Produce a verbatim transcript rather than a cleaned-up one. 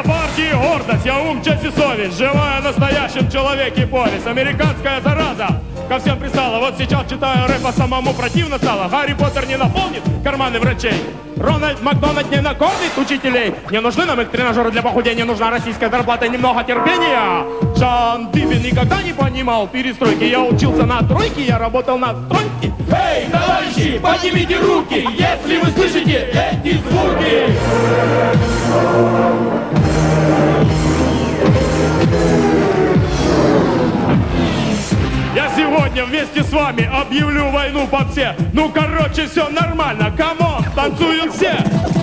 Я партии гордость, я ум, честь и совесть, живая в настоящем человеке повесть. Американская зараза ко всем пристала. Вот сейчас читаю рэпа, самому противно стало. Гарри Поттер не наполнит карманы врачей. Рональд Макдональд не накормит учителей. Не нужны нам их тренажеры для похудения, нужна российская зарплата и немного терпения. Жан Пипин никогда не понимал перестройки. Я учился на тройке, я работал на стройке. Эй, товарищи, поднимите руки, если вы слышите эти звуки. Я сегодня вместе с вами объявлю войну попсе. Ну, короче, все нормально, камон, танцуют все.